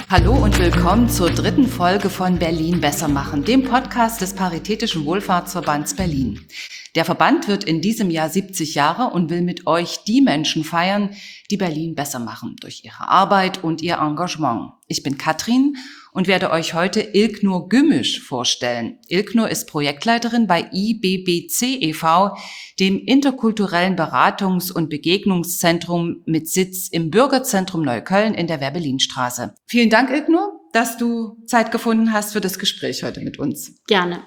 Hallo und willkommen zur dritten Folge von Berlin besser machen, dem Podcast des Paritätischen Wohlfahrtsverbands Berlin. Der Verband wird in diesem Jahr 70 Jahre und will mit euch die Menschen feiern, die Berlin besser machen durch ihre Arbeit und ihr Engagement. Ich bin Katrin und werde euch heute Ilknur Gümüş vorstellen. Ilknur ist Projektleiterin bei IBBC e.V., dem interkulturellen Beratungs- und Begegnungszentrum mit Sitz im Bürgerzentrum Neukölln in der Werbelinstraße. Vielen Dank, Ilknur, dass du Zeit gefunden hast für das Gespräch heute mit uns. Gerne.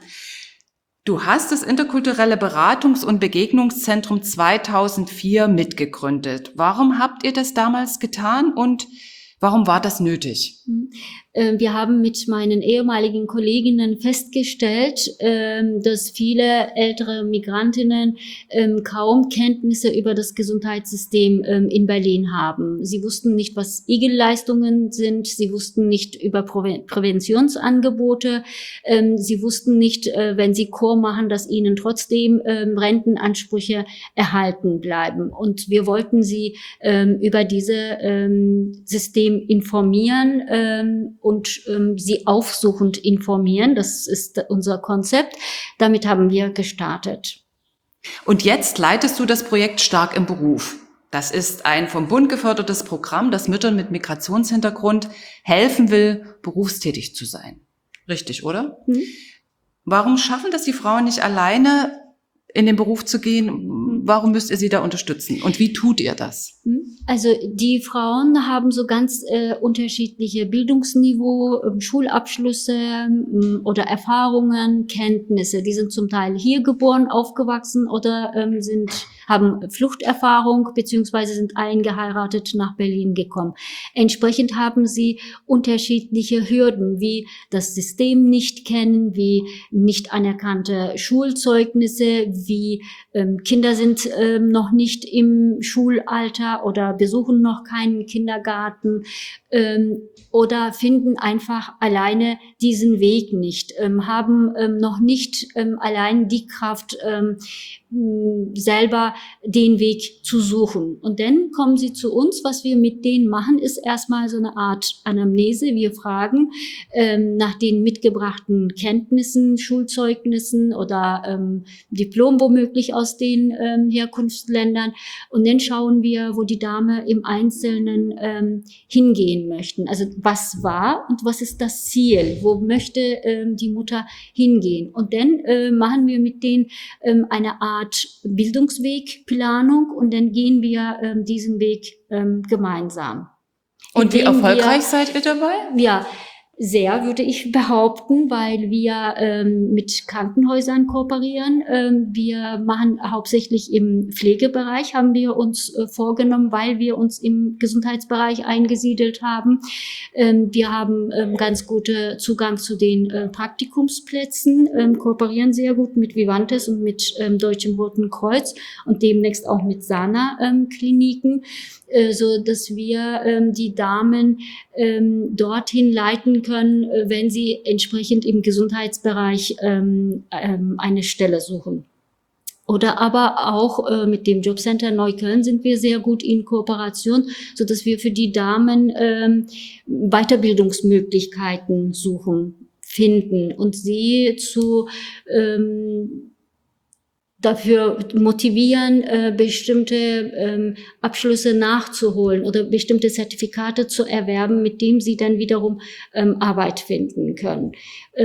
Du hast das interkulturelle Beratungs- und Begegnungszentrum 2004 mitgegründet. Warum habt ihr das damals getan und warum war das nötig? Wir haben mit meinen ehemaligen Kolleginnen festgestellt, dass viele ältere Migrantinnen kaum Kenntnisse über das Gesundheitssystem in Berlin haben. Sie wussten nicht, was IGEL-Leistungen sind, sie wussten nicht über Präventionsangebote, sie wussten nicht, wenn sie Chor machen, dass ihnen trotzdem Rentenansprüche erhalten bleiben. Und wir wollten sie über dieses System informieren, und sie aufsuchend informieren. Das ist unser Konzept. Damit haben wir gestartet. Und jetzt leitest du das Projekt Stark im Beruf. Das ist ein vom Bund gefördertes Programm, das Müttern mit Migrationshintergrund helfen will, berufstätig zu sein. Richtig, oder? Warum schaffen das die Frauen nicht alleine, in den Beruf zu gehen? Warum müsst ihr sie da unterstützen? Und wie tut ihr das? Also die Frauen haben so ganz unterschiedliche Bildungsniveau, Schulabschlüsse oder Erfahrungen, Kenntnisse. Die sind zum Teil hier geboren, aufgewachsen oder haben Fluchterfahrung beziehungsweise sind eingeheiratet nach Berlin gekommen. Entsprechend haben sie unterschiedliche Hürden, wie das System nicht kennen, wie nicht anerkannte Schulzeugnisse, wie Kinder sind noch nicht im Schulalter oder besuchen noch keinen Kindergarten oder finden einfach alleine diesen Weg nicht, haben noch nicht allein die Kraft, selber den Weg zu suchen. Und dann kommen sie zu uns. Was wir mit denen machen, ist erstmal so eine Art Anamnese. Wir fragen nach den mitgebrachten Kenntnissen, Schulzeugnissen oder Diplom womöglich aus den Herkunftsländern. Und dann schauen wir, wo die Dame im Einzelnen hingehen möchten. Also was war und was ist das Ziel? Wo möchte die Mutter hingehen? Und dann machen wir mit denen eine Art Bildungswegplanung und dann gehen wir diesen Weg gemeinsam. Und wie erfolgreich seid ihr dabei? Ja, sehr, würde ich behaupten, weil wir mit Krankenhäusern kooperieren. Wir machen hauptsächlich im Pflegebereich, haben wir uns vorgenommen, weil wir uns im Gesundheitsbereich eingesiedelt haben. Wir haben ganz guten Zugang zu den Praktikumsplätzen, kooperieren sehr gut mit Vivantes und mit Deutschem Roten Kreuz und demnächst auch mit Sana-Kliniken, so dass wir die Damen dorthin leiten können, wenn sie entsprechend im Gesundheitsbereich eine Stelle suchen. Oder aber auch mit dem Jobcenter Neukölln sind wir sehr gut in Kooperation, so dass wir für die Damen Weiterbildungsmöglichkeiten finden und sie dafür motivieren, bestimmte Abschlüsse nachzuholen oder bestimmte Zertifikate zu erwerben, mit dem sie dann wiederum Arbeit finden können.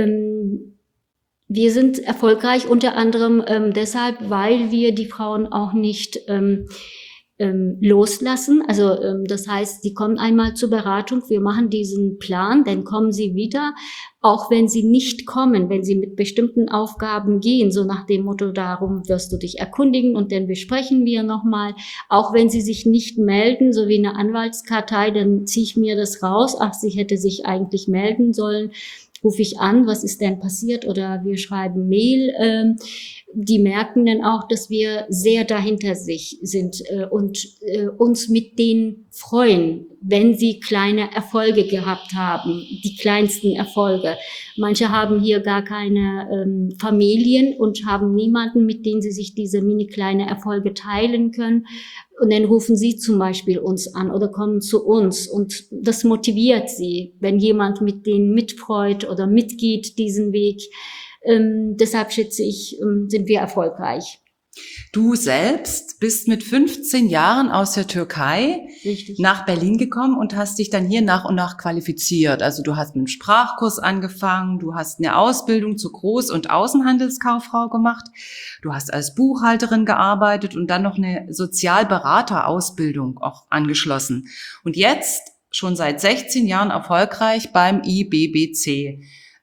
Wir sind erfolgreich unter anderem deshalb, weil wir die Frauen auch nicht loslassen. Also das heißt, sie kommen einmal zur Beratung, wir machen diesen Plan, dann kommen sie wieder, auch wenn sie nicht kommen, wenn sie mit bestimmten Aufgaben gehen, so nach dem Motto, darum wirst du dich erkundigen und dann besprechen wir nochmal, auch wenn sie sich nicht melden, so wie eine Anwaltskartei, dann ziehe ich mir das raus, ach, sie hätte sich eigentlich melden sollen, rufe ich an, was ist denn passiert oder wir schreiben Mail. Die merken dann auch, dass wir sehr dahinter sind und uns mit denen freuen, wenn sie kleine Erfolge gehabt haben, die kleinsten Erfolge. Manche haben hier gar keine Familien und haben niemanden, mit dem sie sich diese mini kleine Erfolge teilen können. Und dann rufen sie zum Beispiel uns an oder kommen zu uns und das motiviert sie, wenn jemand mit denen mitfreut oder mitgeht diesen Weg. Deshalb schätze ich, sind wir erfolgreich. Du selbst bist mit 15 Jahren aus der Türkei Richtig. nach Berlin gekommen und hast dich dann hier nach und nach qualifiziert. Also du hast mit einem Sprachkurs angefangen, du hast eine Ausbildung zur Groß- und Außenhandelskauffrau gemacht, du hast als Buchhalterin gearbeitet und dann noch eine Sozialberaterausbildung auch angeschlossen. Und jetzt schon seit 16 Jahren erfolgreich beim IBBC.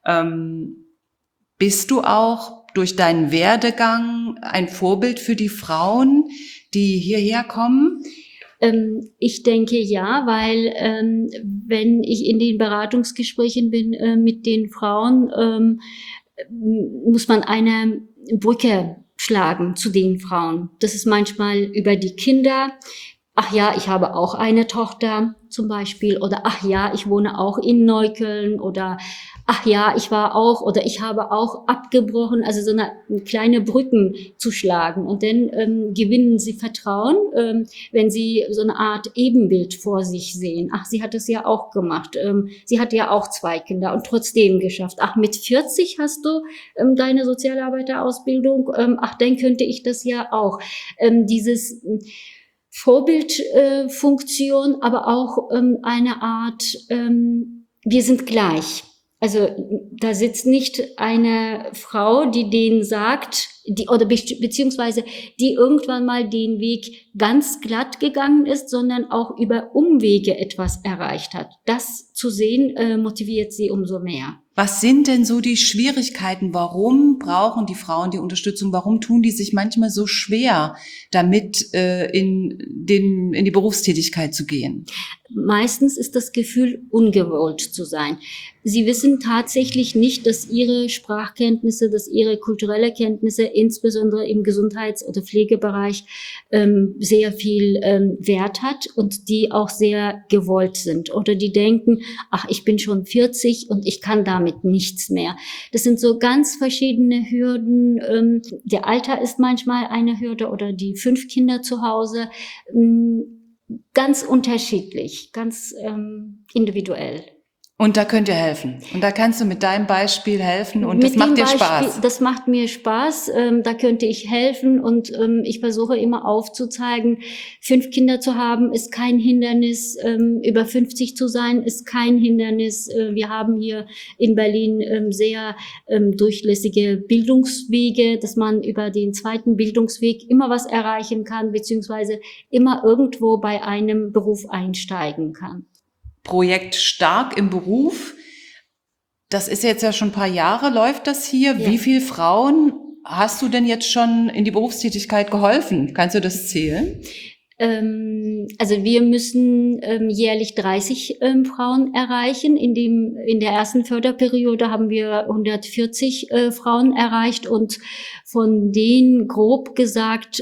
Bist du auch durch deinen Werdegang ein Vorbild für die Frauen, die hierher kommen? Ich denke ja, weil wenn ich in den Beratungsgesprächen bin mit den Frauen, muss man eine Brücke schlagen zu den Frauen. Das ist manchmal über die Kinder. Ach ja, ich habe auch eine Tochter zum Beispiel. Oder ach ja, ich wohne auch in Neukölln. Oder ach ja, ich war auch oder ich habe auch abgebrochen. Also so eine kleine Brücken zu schlagen. Und dann gewinnen sie Vertrauen, wenn sie so eine Art Ebenbild vor sich sehen. Ach, sie hat es ja auch gemacht. Sie hat ja auch 2 Kinder und trotzdem geschafft. Ach, mit 40 hast du deine Sozialarbeiterausbildung. Ach, dann könnte ich das ja auch. Dieses Vorbildfunktion, aber auch eine Art, wir sind gleich. Also da sitzt nicht eine Frau, die denen sagt, die oder beziehungsweise die irgendwann mal den Weg ganz glatt gegangen ist, sondern auch über Umwege etwas erreicht hat. Das zu sehen, motiviert sie umso mehr. Was sind denn so die Schwierigkeiten? Warum brauchen die Frauen die Unterstützung? Warum tun die sich manchmal so schwer, damit in die Berufstätigkeit zu gehen? Meistens ist das Gefühl, ungewollt zu sein. Sie wissen tatsächlich nicht, dass ihre Sprachkenntnisse, dass ihre kulturelle Kenntnisse, insbesondere im Gesundheits- oder Pflegebereich, sehr viel Wert hat und die auch sehr gewollt sind. Oder die denken, ach, ich bin schon 40 und ich kann damit nichts mehr. Das sind so ganz verschiedene Hürden. Der Alter ist manchmal eine Hürde oder die 5 Kinder zu Hause. Ganz unterschiedlich, ganz individuell. Und da könnt ihr helfen. Und da kannst du mit deinem Beispiel helfen und das macht dir Spaß. Das macht mir Spaß. Da könnte ich helfen und ich versuche immer aufzuzeigen, 5 Kinder zu haben ist kein Hindernis. Über 50 zu sein ist kein Hindernis. Wir haben hier in Berlin sehr durchlässige Bildungswege, dass man über den 2. Bildungsweg immer was erreichen kann, beziehungsweise immer irgendwo bei einem Beruf einsteigen kann. Projekt Stark im Beruf. Das ist jetzt ja schon ein paar Jahre, läuft das hier. Ja. Wie viele Frauen hast du denn jetzt schon in die Berufstätigkeit geholfen? Kannst du das zählen? Also wir müssen jährlich 30 Frauen erreichen. In der ersten Förderperiode haben wir 140 Frauen erreicht und von denen grob gesagt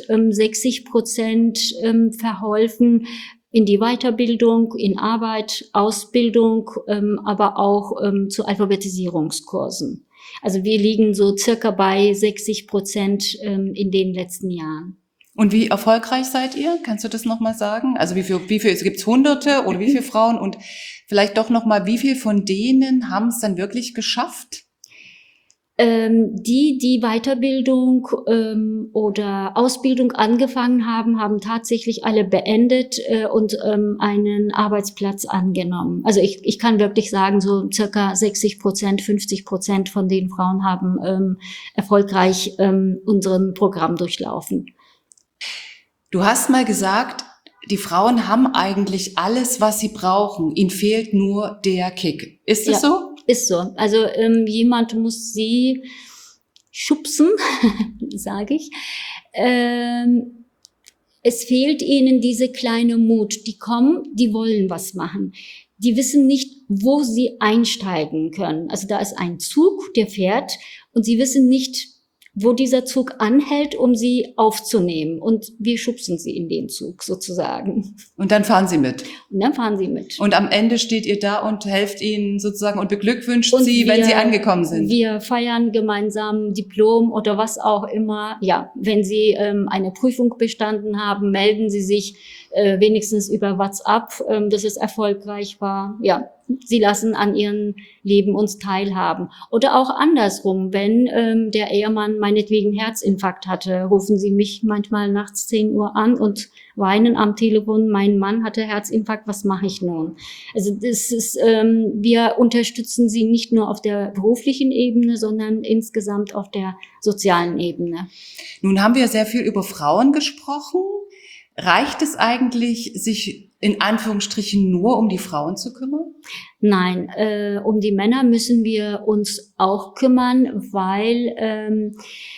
60% verholfen in die Weiterbildung, in Arbeit, Ausbildung, aber auch zu Alphabetisierungskursen. Also wir liegen so circa bei 60% in den letzten Jahren. Und wie erfolgreich seid ihr? Kannst du das nochmal sagen? Also wie viel gibt's Hunderte oder wie viele Frauen? Und vielleicht doch nochmal, wie viel von denen haben es dann wirklich geschafft? Die Weiterbildung oder Ausbildung angefangen haben, haben tatsächlich alle beendet und einen Arbeitsplatz angenommen. Also ich kann wirklich sagen, so circa 60%, 50% von den Frauen haben erfolgreich unseren Programm durchlaufen. Du hast mal gesagt, die Frauen haben eigentlich alles, was sie brauchen. Ihnen fehlt nur der Kick. Ist das so? Ist so. Also jemand muss sie schubsen, sage ich. Es fehlt ihnen diese kleine Mut. Die kommen, die wollen was machen. Die wissen nicht, wo sie einsteigen können. Also da ist ein Zug, der fährt und sie wissen nicht, wo dieser Zug anhält, um sie aufzunehmen. Und wir schubsen sie in den Zug sozusagen. Und dann fahren Sie mit. Und dann fahren sie mit. Und am Ende steht ihr da und helft ihnen sozusagen und beglückwünscht sie, wenn sie angekommen sind. Wir feiern gemeinsam Diplom oder was auch immer. Ja, wenn sie eine Prüfung bestanden haben, melden sie sich wenigstens über WhatsApp, dass es erfolgreich war. Ja, sie lassen an ihrem Leben uns teilhaben. Oder auch andersrum, wenn der Ehemann meinetwegen Herzinfarkt hatte, rufen sie mich manchmal nachts 10 Uhr an und weinen am Telefon, mein Mann hatte Herzinfarkt, was mache ich nun? Also das ist, wir unterstützen sie nicht nur auf der beruflichen Ebene, sondern insgesamt auf der sozialen Ebene. Nun haben wir sehr viel über Frauen gesprochen. Reicht es eigentlich, sich in Anführungsstrichen nur um die Frauen zu kümmern? Nein, um die Männer müssen wir uns auch kümmern, weil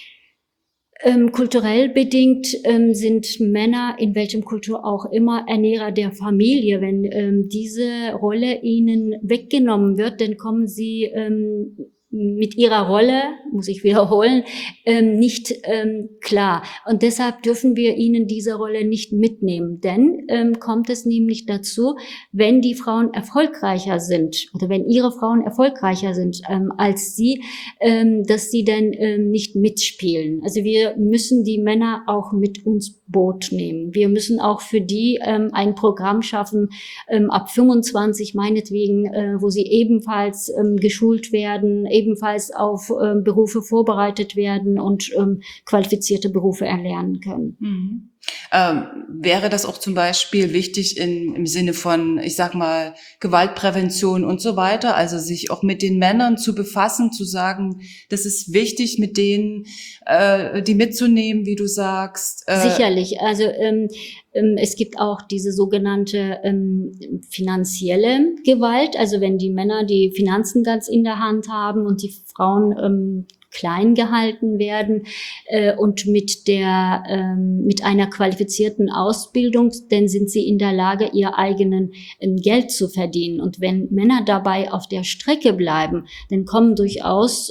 kulturell bedingt sind Männer, in welchem Kultur auch immer, Ernährer der Familie. Wenn diese Rolle ihnen weggenommen wird, dann kommen sie mit ihrer Rolle, muss ich wiederholen, nicht klar. Und deshalb dürfen wir ihnen diese Rolle nicht mitnehmen. Denn kommt es nämlich dazu, wenn die Frauen erfolgreicher sind oder wenn ihre Frauen erfolgreicher sind als sie, dass sie dann nicht mitspielen. Also wir müssen die Männer auch mit uns Boot nehmen. Wir müssen auch für die ein Programm schaffen, ab 25 meinetwegen, wo sie ebenfalls geschult werden, ebenfalls auf Berufe vorbereitet werden und qualifizierte Berufe erlernen können. Mhm. Wäre das auch zum Beispiel wichtig im Sinne von, ich sag mal, Gewaltprävention und so weiter, also sich auch mit den Männern zu befassen, zu sagen, das ist wichtig, mit denen die mitzunehmen, wie du sagst? Sicherlich, also es gibt auch diese sogenannte finanzielle Gewalt, also wenn die Männer die Finanzen ganz in der Hand haben und die Frauen klein gehalten werden und mit einer qualifizierten Ausbildung, dann sind sie in der Lage, ihr eigenen Geld zu verdienen. Und wenn Männer dabei auf der Strecke bleiben, dann kommen durchaus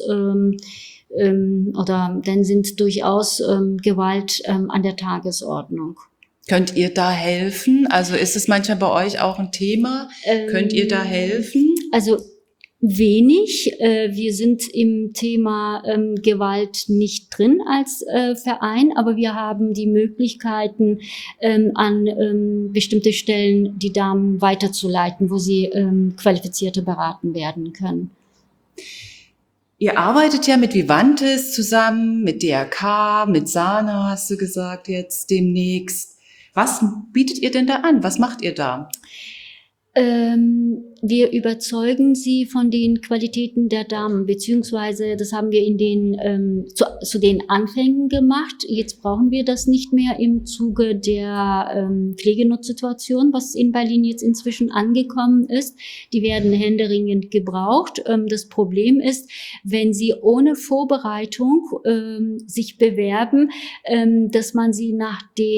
oder dann sind durchaus Gewalt an der Tagesordnung. Könnt ihr da helfen? Also ist es manchmal bei euch auch ein Thema? Könnt ihr da helfen? Also wenig. Wir sind im Thema Gewalt nicht drin als Verein, aber wir haben die Möglichkeiten, an bestimmte Stellen die Damen weiterzuleiten, wo sie qualifizierte beraten werden können. Ihr arbeitet ja mit Vivantes zusammen, mit DRK, mit Sana, hast du gesagt jetzt demnächst. Was bietet ihr denn da an? Was macht ihr da? Wir überzeugen sie von den Qualitäten der Damen, beziehungsweise das haben wir in den zu den Anfängen gemacht. Jetzt brauchen wir das nicht mehr im Zuge der Pflegenotssituation, was in Berlin jetzt inzwischen angekommen ist. Die werden händeringend gebraucht. Das Problem ist, wenn sie ohne Vorbereitung sich bewerben, dass man sie nach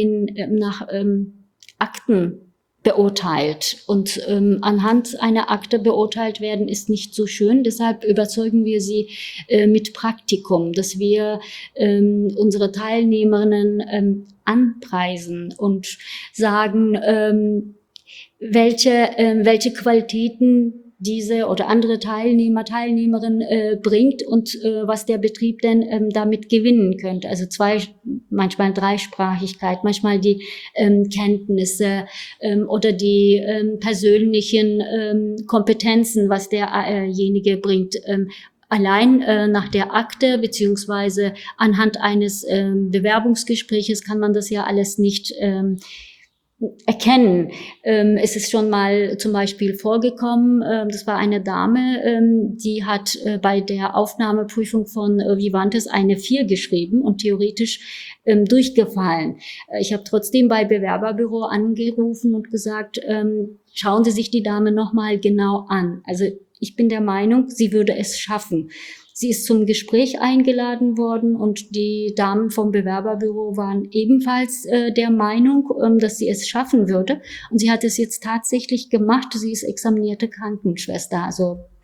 Akten beurteilt. Und anhand einer Akte beurteilt werden ist nicht so schön. Deshalb überzeugen wir sie mit Praktikum, dass wir unsere Teilnehmerinnen anpreisen und sagen, welche Qualitäten diese oder andere Teilnehmerin bringt und was der Betrieb denn damit gewinnen könnte. Also manchmal Dreisprachigkeit, manchmal die Kenntnisse oder die persönlichen Kompetenzen, was derjenige bringt. Allein nach der Akte beziehungsweise anhand eines Bewerbungsgespräches kann man das ja alles nicht erkennen. Es ist schon mal zum Beispiel vorgekommen, das war eine Dame, die hat bei der Aufnahmeprüfung von Vivantes eine 4 geschrieben und theoretisch durchgefallen. Ich habe trotzdem bei Bewerberbüro angerufen und gesagt, schauen Sie sich die Dame nochmal genau an. Also ich bin der Meinung, sie würde es schaffen. Sie ist zum Gespräch eingeladen worden und die Damen vom Bewerberbüro waren ebenfalls der Meinung, dass sie es schaffen würde. Und sie hat es jetzt tatsächlich gemacht. Sie ist examinierte Krankenschwester. Also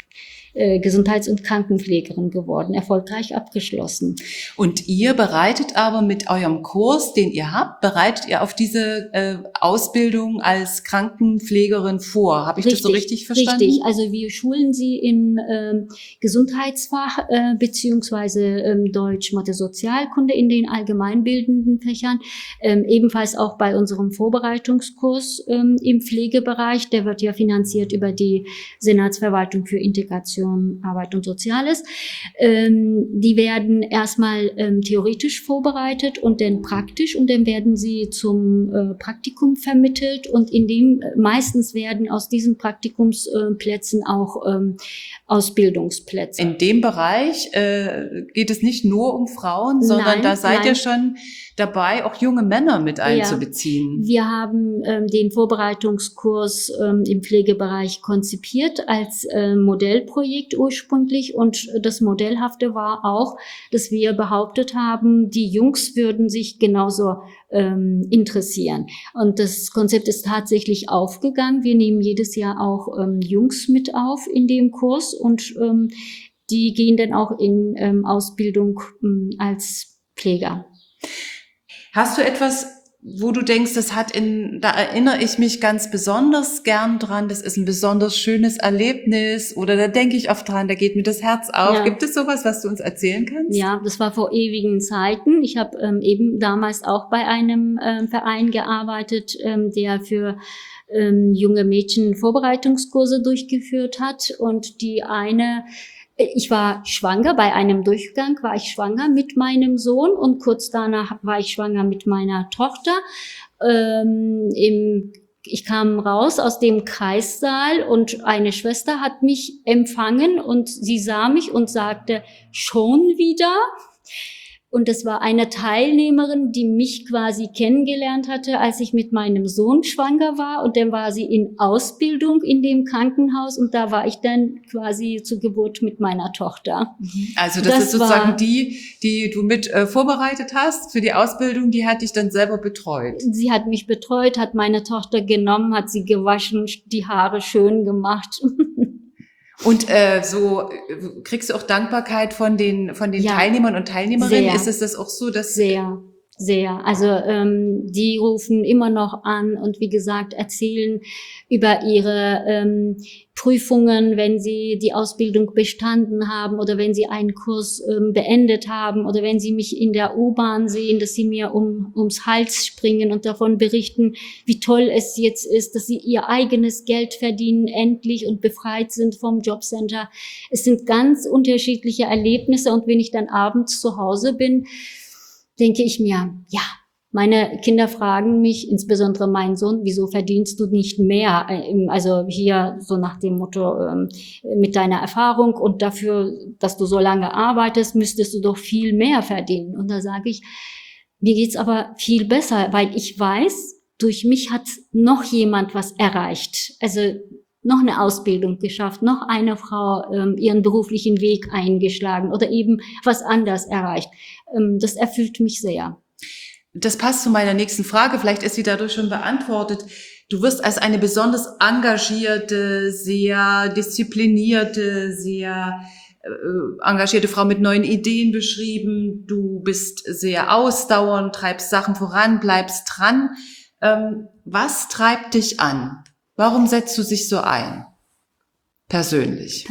Gesundheits- und Krankenpflegerin geworden, erfolgreich abgeschlossen. Und ihr bereitet aber mit eurem Kurs, den ihr habt, bereitet ihr auf diese Ausbildung als Krankenpflegerin vor. Habe ich das so richtig verstanden? Richtig. Also wir schulen sie im Gesundheitsfach beziehungsweise Deutsch, Mathe, Sozialkunde in den allgemeinbildenden Fächern. Ebenfalls auch bei unserem Vorbereitungskurs im Pflegebereich. Der wird ja finanziert über die Senatsverwaltung für Integration, Arbeit und Soziales. Die werden erstmal theoretisch vorbereitet und dann praktisch und dann werden sie zum Praktikum vermittelt und in dem meistens werden aus diesen Praktikumsplätzen auch Ausbildungsplätze. In dem Bereich geht es nicht nur um Frauen, sondern da seid ihr schon dabei, auch junge Männer mit einzubeziehen. Ja. Wir haben den Vorbereitungskurs im Pflegebereich konzipiert als Modellprojekt ursprünglich und das Modellhafte war auch, dass wir behauptet haben, die Jungs würden sich genauso interessieren. Und das Konzept ist tatsächlich aufgegangen. Wir nehmen jedes Jahr auch Jungs mit auf in dem Kurs und die gehen dann auch in Ausbildung als Pfleger. Hast du etwas, wo du denkst, da erinnere ich mich ganz besonders gern dran, das ist ein besonders schönes Erlebnis oder da denke ich oft dran, da geht mir das Herz auf. Ja. Gibt es sowas, was du uns erzählen kannst? Ja, das war vor ewigen Zeiten. Ich habe eben damals auch bei einem Verein gearbeitet, der für junge Mädchen Vorbereitungskurse durchgeführt hat und ich war schwanger, bei einem Durchgang war ich schwanger mit meinem Sohn und kurz danach war ich schwanger mit meiner Tochter. Ich kam raus aus dem Kreissaal und eine Schwester hat mich empfangen und sie sah mich und sagte, schon wieder? Und das war eine Teilnehmerin, die mich quasi kennengelernt hatte, als ich mit meinem Sohn schwanger war. Und dann war sie in Ausbildung in dem Krankenhaus und da war ich dann quasi zur Geburt mit meiner Tochter. Also das ist sozusagen die du mit vorbereitet hast für die Ausbildung, die hat dich dann selber betreut. Sie hat mich betreut, hat meine Tochter genommen, hat sie gewaschen, die Haare schön gemacht. Und so kriegst du auch Dankbarkeit von den Teilnehmern und Teilnehmerinnen? Sehr, ist es das auch so, dass sehr. Also die rufen immer noch an und wie gesagt erzählen über ihre Prüfungen, wenn sie die Ausbildung bestanden haben oder wenn sie einen Kurs beendet haben oder wenn sie mich in der U-Bahn sehen, dass sie mir ums Hals springen und davon berichten, wie toll es jetzt ist, dass sie ihr eigenes Geld verdienen endlich und befreit sind vom Jobcenter. Es sind ganz unterschiedliche Erlebnisse und wenn ich dann abends zu Hause bin, denke ich mir, ja, meine Kinder fragen mich, insbesondere mein Sohn, wieso verdienst du nicht mehr? Also hier so nach dem Motto, mit deiner Erfahrung und dafür, dass du so lange arbeitest, müsstest du doch viel mehr verdienen. Und da sage ich, mir geht's aber viel besser, weil ich weiß, durch mich hat noch jemand was erreicht. Also noch eine Ausbildung geschafft, noch eine Frau ihren beruflichen Weg eingeschlagen oder eben was anders erreicht. Das erfüllt mich sehr. Das passt zu meiner nächsten Frage, vielleicht ist sie dadurch schon beantwortet. Du wirst als eine besonders engagierte, sehr disziplinierte, sehr engagierte Frau mit neuen Ideen beschrieben. Du bist sehr ausdauernd, treibst Sachen voran, bleibst dran. Was treibt dich an? Warum setzt du dich so ein? Persönlich.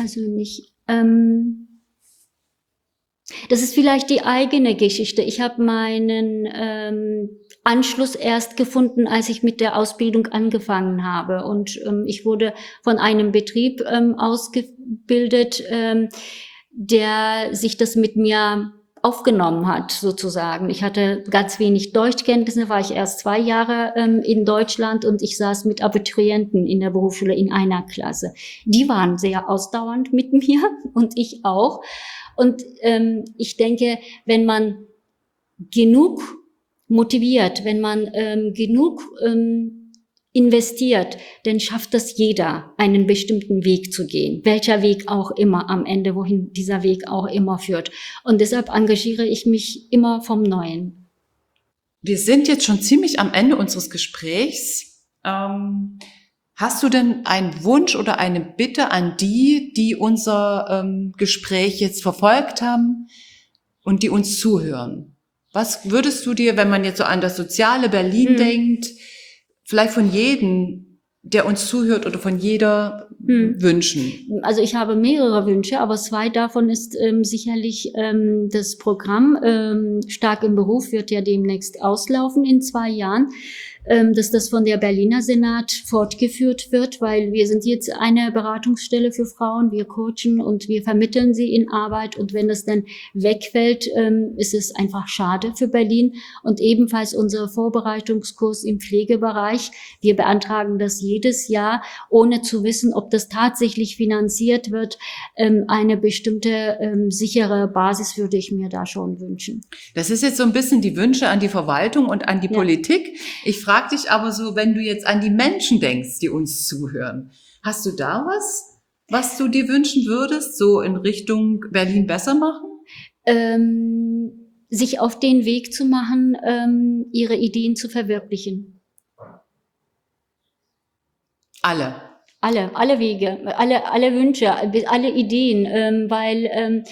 Das ist vielleicht die eigene Geschichte. Ich habe meinen Anschluss erst gefunden, als ich mit der Ausbildung angefangen habe. Und ich wurde von einem Betrieb ausgebildet, der sich das mit mir aufgenommen hat, sozusagen. Ich hatte ganz wenig Deutschkenntnisse, war ich erst 2 Jahre in Deutschland und ich saß mit Abiturienten in der Berufsschule in einer Klasse. Die waren sehr ausdauernd mit mir und ich auch. Und ich denke, wenn man genug motiviert, wenn man genug investiert, dann schafft das jeder, einen bestimmten Weg zu gehen. Welcher Weg auch immer am Ende, wohin dieser Weg auch immer führt. Und deshalb engagiere ich mich immer vom Neuen. Wir sind jetzt schon ziemlich am Ende unseres Gesprächs. Hast du denn einen Wunsch oder eine Bitte an die unser Gespräch jetzt verfolgt haben und die uns zuhören? Was würdest du dir, wenn man jetzt so an das soziale Berlin denkt, vielleicht von jedem, der uns zuhört oder von jeder wünschen? Also ich habe mehrere Wünsche, aber 2 davon ist sicherlich das Programm Stark im Beruf wird ja demnächst auslaufen in 2 Jahren. Dass das von der Berliner Senat fortgeführt wird, weil wir sind jetzt eine Beratungsstelle für Frauen, wir coachen und wir vermitteln sie in Arbeit und wenn das dann wegfällt, ist es einfach schade für Berlin und ebenfalls unser Vorbereitungskurs im Pflegebereich. Wir beantragen das jedes Jahr, ohne zu wissen, ob das tatsächlich finanziert wird. Eine bestimmte sichere Basis würde ich mir da schon wünschen. Das ist jetzt so ein bisschen die Wünsche an die Verwaltung und an die Politik. Ich frage dich aber so, wenn du jetzt an die Menschen denkst, die uns zuhören, hast du da was du dir wünschen würdest, so in Richtung Berlin besser machen? Sich auf den Weg zu machen, ihre Ideen zu verwirklichen. Alle Wege, alle Wünsche, alle Ideen, weil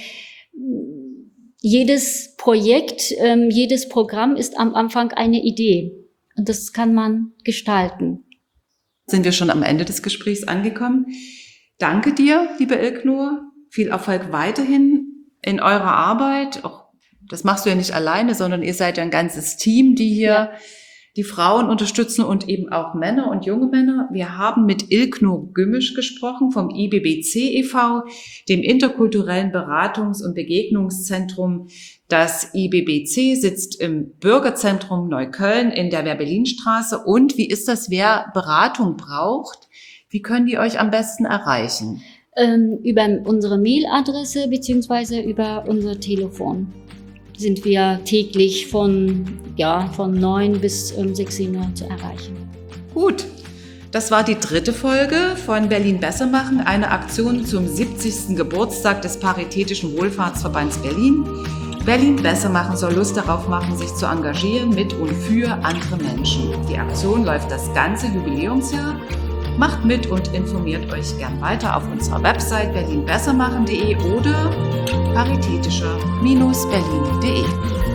jedes Projekt, jedes Programm ist am Anfang eine Idee. Und das kann man gestalten. Sind wir schon am Ende des Gesprächs angekommen. Danke dir, liebe Ilknur. Viel Erfolg weiterhin in eurer Arbeit. Auch, das machst du ja nicht alleine, sondern ihr seid ja ein ganzes Team, die hier die Frauen unterstützen und eben auch Männer und junge Männer. Wir haben mit Ilknur Gümmisch gesprochen vom IBBC e.V., dem interkulturellen Beratungs- und Begegnungszentrum. Das IBBC sitzt im Bürgerzentrum Neukölln in der Wehr-Berlin-Straße. Und wie ist das, wer Beratung braucht? Wie können die euch am besten erreichen? Über unsere Mailadresse beziehungsweise über unser Telefon sind wir täglich von 9 bis 16 Uhr zu erreichen. Gut, das war die 3. Folge von Berlin besser machen, eine Aktion zum 70. Geburtstag des Paritätischen Wohlfahrtsverbands Berlin. Berlin besser machen soll Lust darauf machen, sich zu engagieren mit und für andere Menschen. Die Aktion läuft das ganze Jubiläumsjahr. Macht mit und informiert euch gern weiter auf unserer Website berlinbessermachen.de oder paritätischer-berlin.de.